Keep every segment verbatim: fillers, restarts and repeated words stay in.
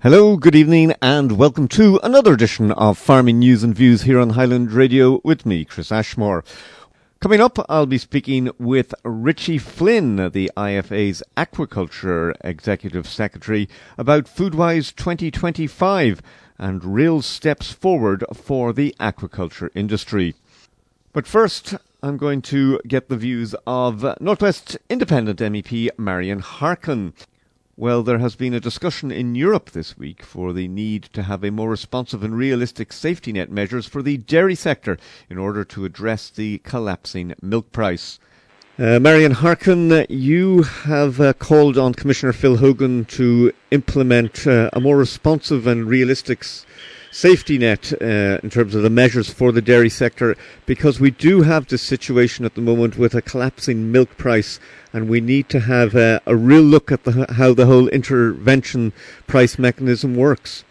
Hello, good evening, and welcome to another edition of Farming News and Views here on Highland Radio with me, Chris Ashmore. Coming up, I'll be speaking with Richie Flynn, the I F A's Aquaculture Executive Secretary, about Foodwise twenty twenty-five and real steps forward for the aquaculture industry. But first, I'm going to get the views of North West Independent M E P Marian Harkin. Well, there has been a discussion in Europe this week for the need to have a more responsive and realistic safety net measures for the dairy sector in order to address the collapsing milk price. Uh, Marian Harkin, you have uh, called on Commissioner Phil Hogan to implement uh, a more responsive and realistic s- safety net uh, in terms of the measures for the dairy sector, because we do have this situation at the moment with a collapsing milk price, and we need to have uh, a real look at the, how the whole intervention price mechanism works.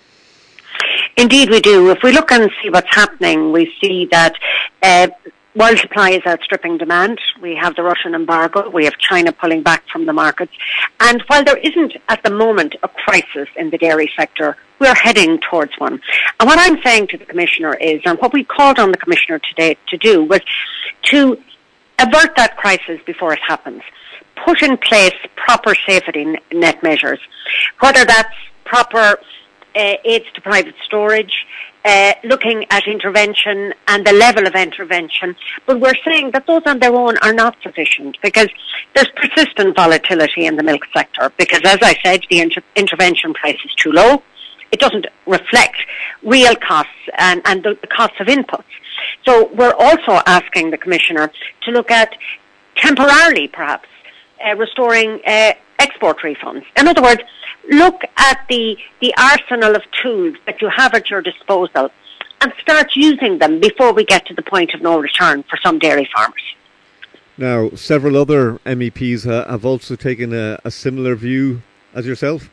Indeed we do. If we look and see what's happening, we see that uh, world supply is outstripping demand. We have the Russian embargo. We have China pulling back from the markets. And while there isn't at the moment a crisis in the dairy sector, we're heading towards one. And what I'm saying to the Commissioner is, and what we called on the Commissioner today to do, was to avert that crisis before it happens. Put in place proper safety net measures, whether that's proper uh, aids to private storage, uh, looking at intervention and the level of intervention. But we're saying that those on their own are not sufficient, because there's persistent volatility in the milk sector, because, as I said, the inter- intervention price is too low. It doesn't reflect real costs and, and the, the costs of inputs. So we're also asking the Commissioner to look at temporarily, perhaps, uh, restoring uh, export refunds. In other words, look at the, the arsenal of tools that you have at your disposal and start using them before we get to the point of no return for some dairy farmers. Now, several other M E Ps uh, have also taken a, a similar view as yourself.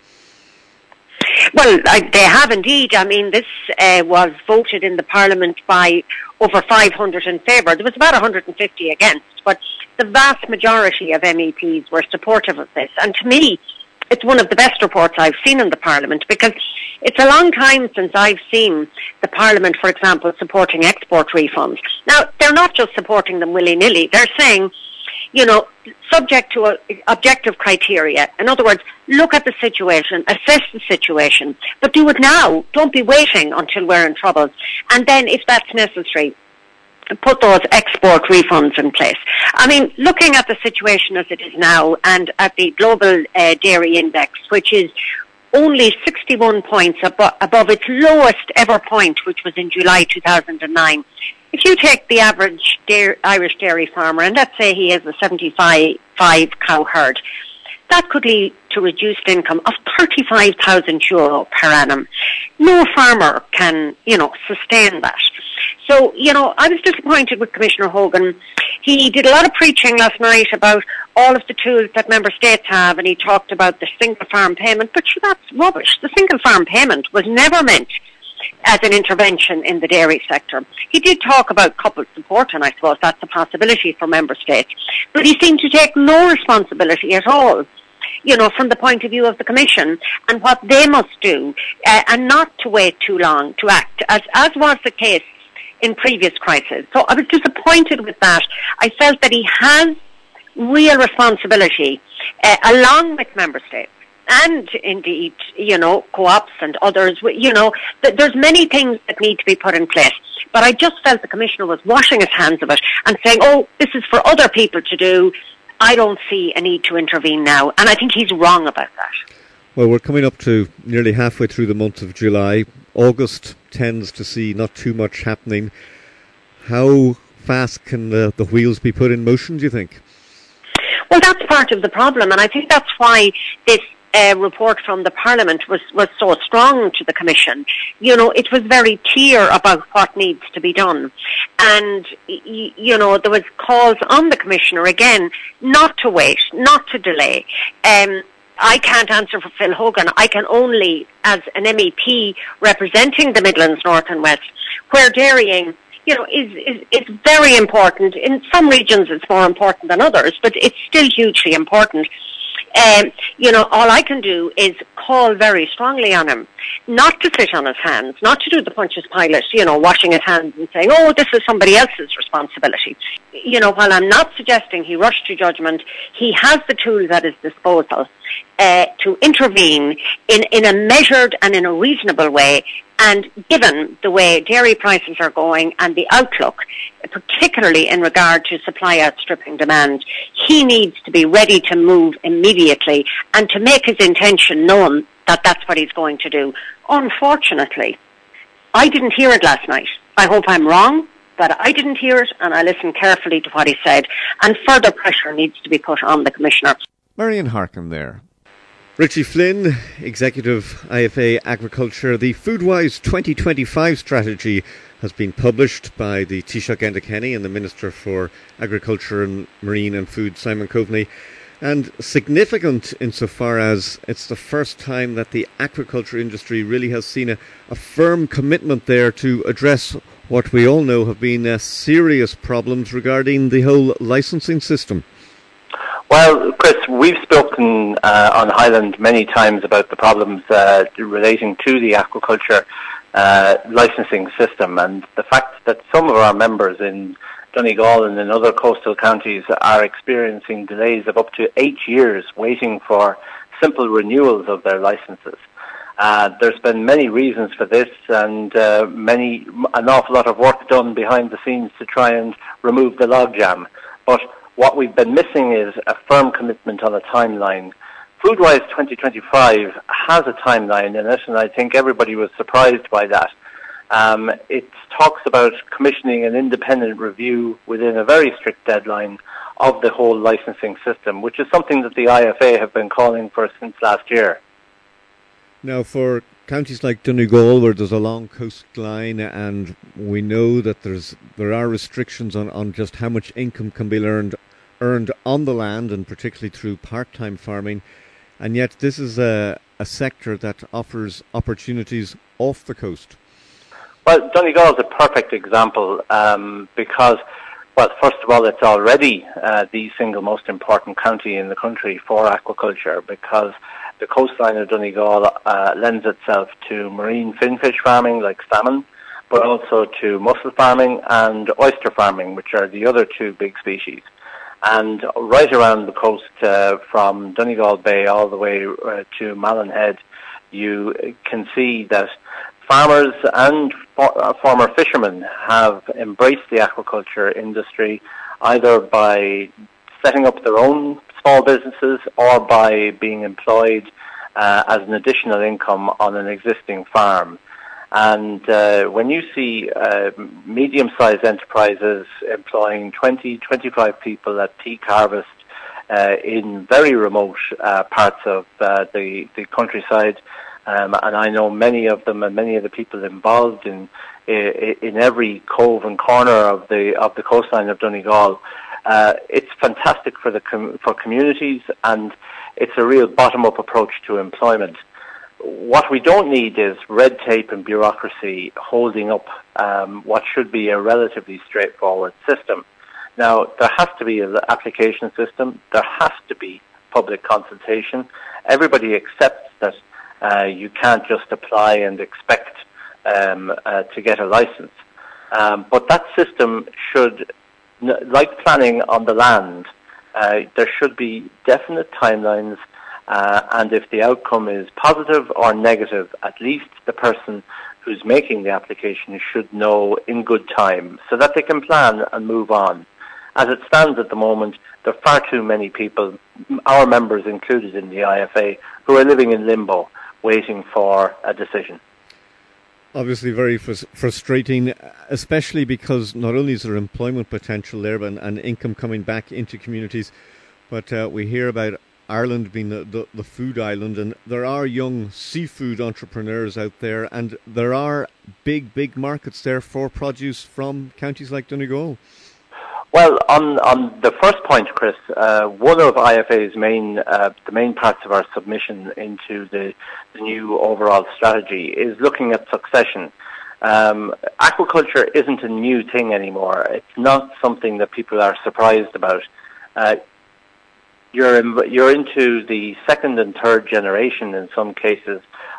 Well, I, they have indeed. I mean, this uh, was voted in the Parliament by over five hundred in favour. There was about one hundred fifty against, but the vast majority of M E Ps were supportive of this. And to me, it's one of the best reports I've seen in the Parliament, because it's a long time since I've seen the Parliament, for example, supporting export refunds. Now, they're not just supporting them willy-nilly. They're saying, you know, subject to a, objective criteria. In other words, look at the situation, assess the situation, but do it now. Don't be waiting until we're in trouble. And then, if that's necessary, put those export refunds in place. I mean, looking at the situation as it is now, and at the global uh, dairy index, which is only sixty-one points abo- above its lowest ever point, which was in July two thousand nine. If you take the average dairy, Irish dairy farmer, and let's say he has a seventy-five cow herd, that could lead to reduced income of thirty-five thousand euro per annum. No farmer can, you know, sustain that. So, you know, I was disappointed with Commissioner Hogan. He did a lot of preaching last night about all of the tools that member states have, and he talked about the single farm payment, but that's rubbish. The single farm payment was never meant as an intervention in the dairy sector. He did talk about coupled support, and I suppose that's a possibility for member states, but he seemed to take no responsibility at all, you know, from the point of view of the Commission and what they must do, uh, and not to wait too long to act, as, as was the case in previous crises. So I was disappointed with that. I felt that he has real responsibility, uh, along with member states, and indeed, you know, co-ops and others. You know, th- there's many things that need to be put in place. But I just felt the Commissioner was washing his hands of it and saying, oh, this is for other people to do. I don't see a need to intervene now. And I think he's wrong about that. Well, we're coming up to nearly halfway through the month of July. August tends to see not too much happening. How fast can the, the wheels be put in motion, do you think? Well, that's part of the problem, and I think that's why this uh, report from the Parliament was, was so strong to the Commission. You know, it was very clear about what needs to be done. And, y- you know, there was calls on the Commissioner, again, not to wait, not to delay. Um, I can't answer for Phil Hogan. I can only, as an M E P representing the Midlands, North and West, where dairying, you know, is, is, is very important. In some regions it's more important than others, but it's still hugely important. Um, you know, all I can do is call very strongly on him not to sit on his hands, not to do the Pontius Pilate, you know, washing his hands and saying, oh, this is somebody else's responsibility. You know, while I'm not suggesting he rushed to judgment, he has the tools at his disposal uh, to intervene in, in a measured and in a reasonable way. And given the way dairy prices are going and the outlook, particularly in regard to supply outstripping demand, he needs to be ready to move immediately and to make his intention known that that's what he's going to do. Unfortunately, I didn't hear it last night. I hope I'm wrong, but I didn't hear it, and I listened carefully to what he said. And further pressure needs to be put on the Commissioner. Marion Harkin there. Richie Flynn, Executive I F A Agriculture. The Foodwise twenty twenty-five strategy has been published by the Taoiseach Enda Kenny and the Minister for Agriculture and Marine and Food, Simon Coveney, and significant insofar as it's the first time that the aquaculture industry really has seen a, a firm commitment there to address what we all know have been uh, serious problems regarding the whole licensing system. Well, Chris, we've spoken uh, on Highland many times about the problems uh, relating to the aquaculture uh, licensing system, and the fact that some of our members in Donegal and in other coastal counties are experiencing delays of up to eight years waiting for simple renewals of their licenses. Uh, there's been many reasons for this, and uh, many an awful lot of work done behind the scenes to try and remove the logjam. But what we've been missing is a firm commitment on a timeline. Foodwise twenty twenty-five has a timeline in it, and I think everybody was surprised by that. Um, it talks about commissioning an independent review within a very strict deadline of the whole licensing system, which is something that the I F A have been calling for since last year. Now, for counties like Donegal, where there's a long coastline, and we know that there's there are restrictions on, on just how much income can be earned earned on the land, and particularly through part-time farming, and yet this is a, a sector that offers opportunities off the coast. Well, Donegal is a perfect example um, because, well, first of all, it's already uh, the single most important county in the country for aquaculture, because the coastline of Donegal uh, lends itself to marine finfish farming like salmon, but also to mussel farming and oyster farming, which are the other two big species. And right around the coast, uh, from Donegal Bay all the way uh, to Malin Head, you can see that farmers and for, uh, former fishermen have embraced the aquaculture industry either by setting up their own small businesses or by being employed uh, as an additional income on an existing farm. And uh, when you see uh, medium-sized enterprises employing twenty, twenty-five people at peak harvest uh, in very remote uh, parts of uh, the, the countryside, um, and I know many of them and many of the people involved in in every cove and corner of the of the coastline of Donegal, uh, it's fantastic for the com- for communities, and it's a real bottom-up approach to employment. What we don't need is red tape and bureaucracy holding up um, what should be a relatively straightforward system. Now, there has to be an application system. There has to be public consultation. Everybody accepts that uh, you can't just apply and expect um, uh, to get a license. Um, but that system should, like planning on the land, uh, there should be definite timelines. Uh, and if the outcome is positive or negative, at least the person who's making the application should know in good time so that they can plan and move on. As it stands at the moment, there are far too many people, our members included in the I F A, who are living in limbo, waiting for a decision. Obviously very fr- frustrating, especially because not only is there employment potential there and, and income coming back into communities, but uh, we hear about Ireland being the, the, the food island, and there are young seafood entrepreneurs out there, and there are big, big markets there for produce from counties like Donegal. Well, on on the first point, Chris, uh, one of I F A's main uh, the main parts of our submission into the, the new overall strategy is looking at succession. Um, aquaculture isn't a new thing anymore. It's not something that people are surprised about. Uh, You're in, you're into the second and third generation in some cases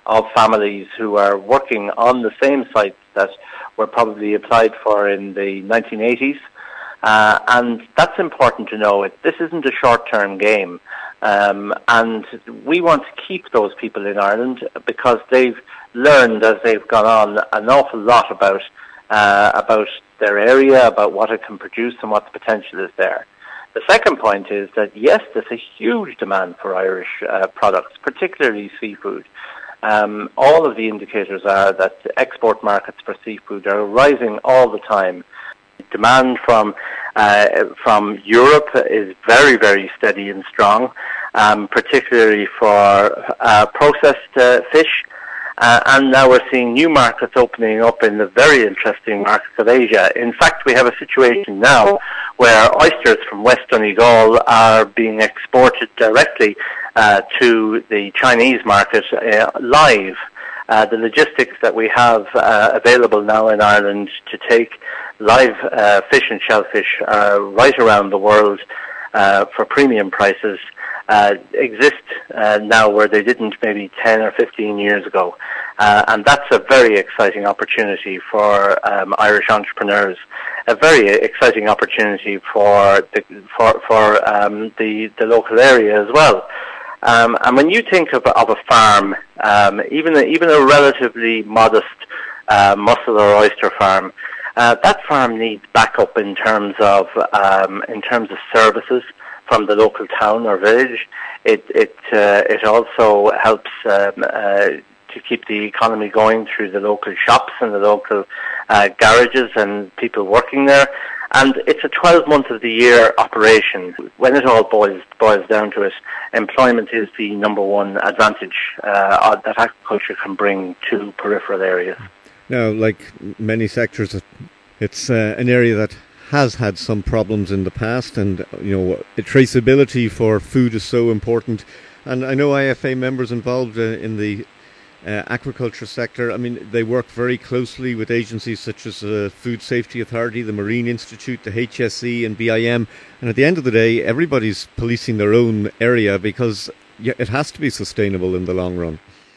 of families who are working on the same sites that were probably applied for in the nineteen eighties. Uh, and that's important to know. It, this isn't a short-term game. Um, and we want to keep those people in Ireland because they've learned as they've gone on an awful lot about uh, about their area, about what it can produce and what the potential is there. The second point is that, yes, there's a huge demand for Irish uh, products, particularly seafood. Um, all of the indicators are that export markets for seafood are rising all the time. Demand from uh, from Europe is very, very steady and strong, um, particularly for uh, processed uh, fish. Uh, and now we're seeing new markets opening up in the very interesting markets of Asia. In fact, we have a situation now where oysters from West Donegal are being exported directly uh, to the Chinese market uh, live. Uh, the logistics that we have uh, available now in Ireland to take live uh, fish and shellfish uh, right around the world uh, for premium prices uh, exist uh, now where they didn't maybe ten or fifteen years ago. Uh, and that's a very exciting opportunity for um, Irish entrepreneurs, a very exciting opportunity for the, for, for um, the, the local area as well. Um, and when you think of, of a farm, um, even a, even a relatively modest uh, mussel or oyster farm, uh, that farm needs backup in terms of um, in terms of services from the local town or village. It it uh, it also helps um, uh, to keep the economy going through the local shops and the local uh, garages and people working there. And it's a twelve month of the year operation. When it all boils boils down to it, employment is the number one advantage uh, that agriculture can bring to peripheral areas. Now, like many sectors, it's uh, an area that has had some problems in the past, and you know, traceability for food is so important. And I know I F A members involved uh, in the Uh, agriculture sector. I mean, they work very closely with agencies such as the uh, Food Safety Authority, the Marine Institute, the H S E and B I M, and at the end of the day everybody's policing their own area because yeah, it has to be sustainable in the long run.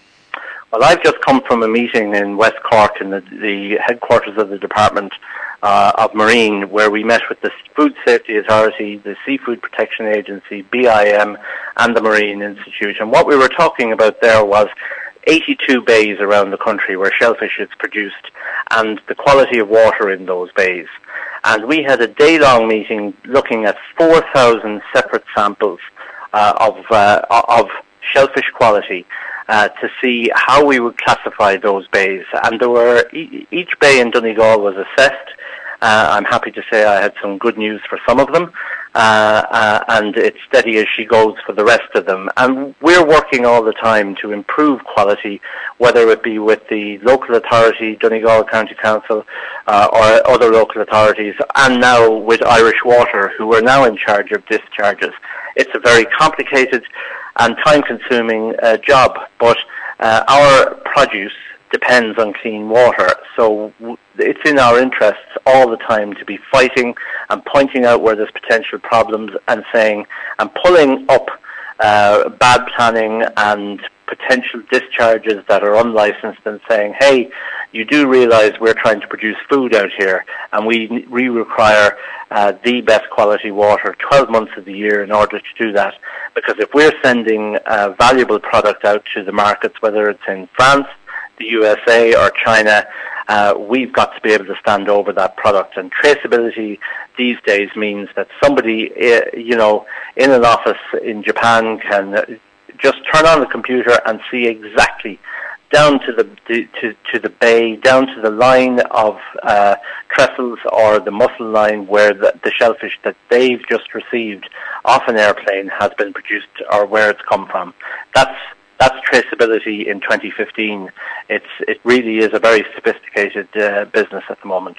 Well, I've just come from a meeting in West Cork in the, the headquarters of the Department uh, of Marine, where we met with the Food Safety Authority, the Seafood Protection Agency, B I M and the Marine Institute, and what we were talking about there was eighty-two bays around the country where shellfish is produced and the quality of water in those bays. And we had a day-long meeting looking at four thousand separate samples uh, of uh, of shellfish quality uh, to see how we would classify those bays. And there were e- each bay in Donegal was assessed. Uh, I'm happy to say I had some good news for some of them. Uh, uh, and it's steady as she goes for the rest of them. And we're working all the time to improve quality, whether it be with the local authority, Donegal County Council, uh, or other local authorities, and now with Irish Water, who are now in charge of discharges. It's a very complicated and time-consuming uh, job, but uh, our produce depends on clean water. So w- it's in our interests all the time to be fighting and pointing out where there's potential problems and saying and pulling up uh, bad planning and potential discharges that are unlicensed and saying, hey, you do realize we're trying to produce food out here and we, we require uh, the best quality water twelve months of the year in order to do that. Because if we're sending a valuable product out to the markets, whether it's in France, the U S A or China, uh, we've got to be able to stand over that product. And traceability these days means that somebody, uh, you know, in an office in Japan can just turn on the computer and see exactly down to the, the to, to the bay, down to the line of uh, trestles or the mussel line where the, the shellfish that they've just received off an airplane has been produced or where it's come from. That's That's traceability in twenty fifteen. It's it really is a very sophisticated uh, business at the moment.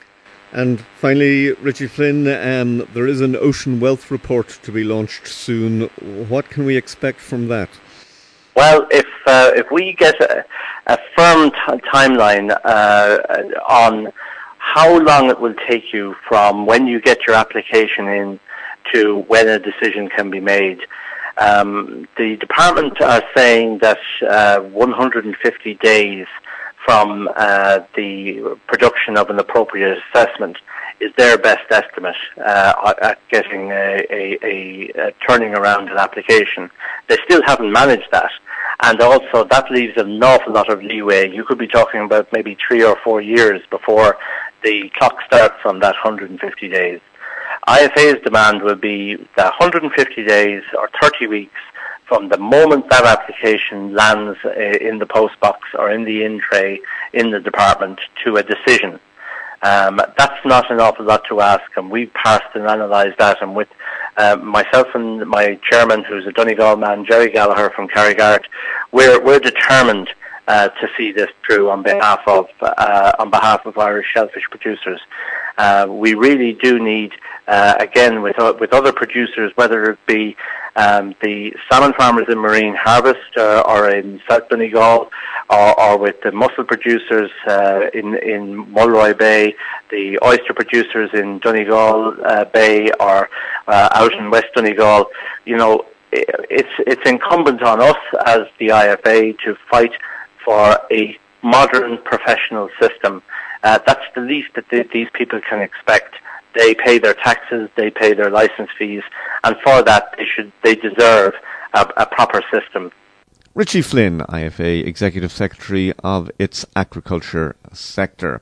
And finally, Richie Flynn, um, there is an Ocean Wealth Report to be launched soon. What can we expect from that? Well, if uh, if we get a, a firm t- timeline uh, on how long it will take you from when you get your application in to when a decision can be made, Um, the department are saying that uh, one hundred fifty days from uh, the production of an appropriate assessment is their best estimate uh, at getting a, a, a, a turning around an application. They still haven't managed that. And also that leaves an awful lot of leeway. You could be talking about maybe three or four years before the clock starts on that one hundred fifty days. I F A's demand will be the one hundred fifty days or thirty weeks from the moment that application lands uh, in the post box or in the in tray in the department to a decision. Um, that's not an awful lot to ask, and we parsed and analysed that, and with uh, myself and my chairman, who's a Donegal man, Jerry Gallagher from Carrigart, we're, we're determined uh, to see this through on behalf of uh, on behalf of Irish shellfish producers. Uh, we really do need, uh, again, with uh, with other producers, whether it be um, the salmon farmers in Marine Harvest uh, or in South Donegal, or, or with the mussel producers uh, in in Mulroy Bay, the oyster producers in Donegal uh, Bay, or uh, out in West Donegal. You know, it's it's incumbent on us as the I F A to fight for a modern professional system. Uh, that's the least that th- these people can expect. They pay their taxes, they pay their license fees, and for that they should they deserve a, a proper system. Richie Flynn, I F A Executive Secretary of its agriculture sector.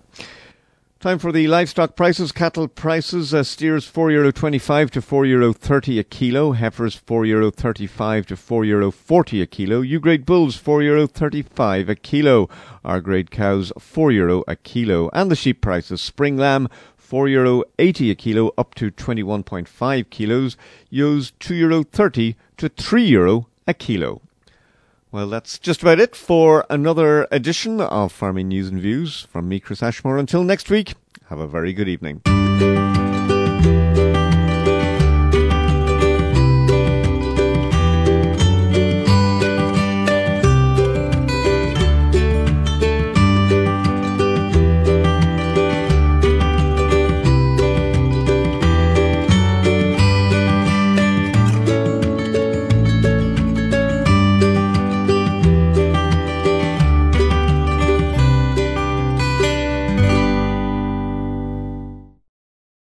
Time for the livestock prices. Cattle prices, uh, steers four euro twenty-five to four euro thirty a kilo, heifers four euro thirty-five to four euro forty a kilo, U-grade bulls four euro thirty-five a kilo, R-grade cows four euro a kilo, and the sheep prices, spring lamb four euro eighty a kilo up to twenty-one point five kilos, ewes two euro thirty to three euro a kilo. Well, that's just about it for another edition of Farming News and Views. From me, Chris Ashmore. Until next week, have a very good evening.